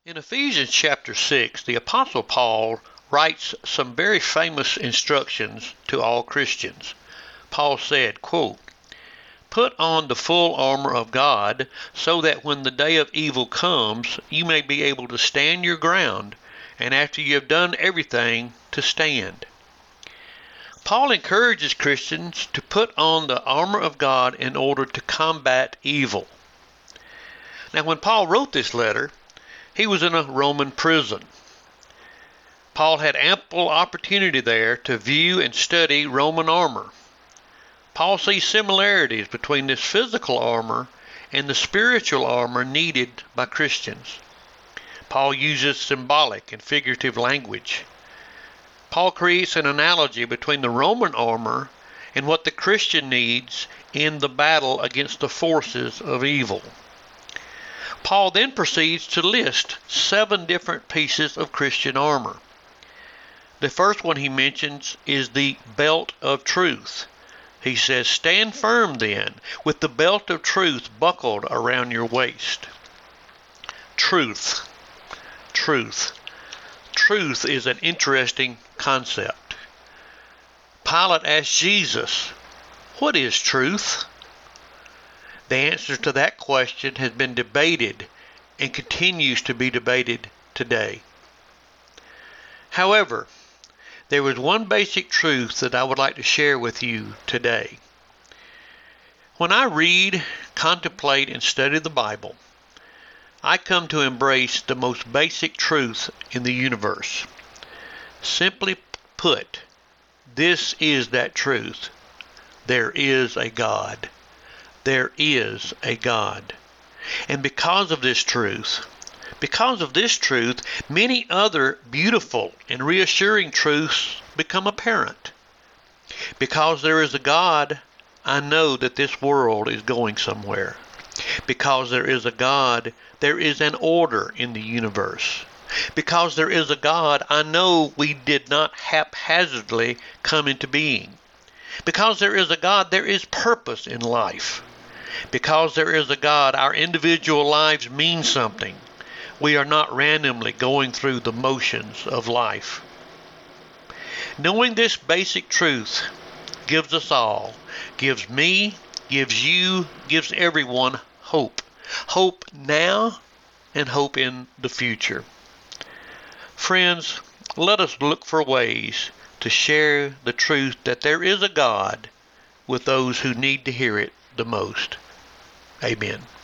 In Ephesians chapter 6, the Apostle Paul writes some very famous instructions to all Christians. Paul said, quote, "Put on the full armor of God so that when the day of evil comes, you may be able to stand your ground, and after you have done everything, to stand." Paul encourages Christians to put on the armor of God in order to combat evil. Now, when Paul wrote this letter, he was in a Roman prison. Paul had ample opportunity there to view and study Roman armor. Paul sees similarities between this physical armor and the spiritual armor needed by Christians. Paul uses symbolic and figurative language. Paul creates an analogy between the Roman armor and what the Christian needs in the battle against the forces of evil. Paul then proceeds to list 7 different pieces of Christian armor. The first one he mentions is the belt of truth. He says, "Stand firm then, with the belt of truth buckled around your waist." Truth. Truth. Truth is an interesting concept. Pilate asked Jesus, "What is truth?" The answer to that question has been debated and continues to be debated today. However, there is one basic truth that I would like to share with you today. When I read, contemplate, and study the Bible, I come to embrace the most basic truth in the universe. Simply put, this is that truth. There is a God. There is a God. And because of this truth, many other beautiful and reassuring truths become apparent. Because there is a God, I know that this world is going somewhere. Because there is a God, there is an order in the universe. Because there is a God, I know we did not haphazardly come into being. Because there is a God, there is purpose in life. Because there is a God, our individual lives mean something. We are not randomly going through the motions of life. Knowing this basic truth gives us all, gives me, gives you, gives everyone hope. Hope now and hope in the future. Friends, let us look for ways to share the truth that there is a God with those who need to hear it the most. Amen.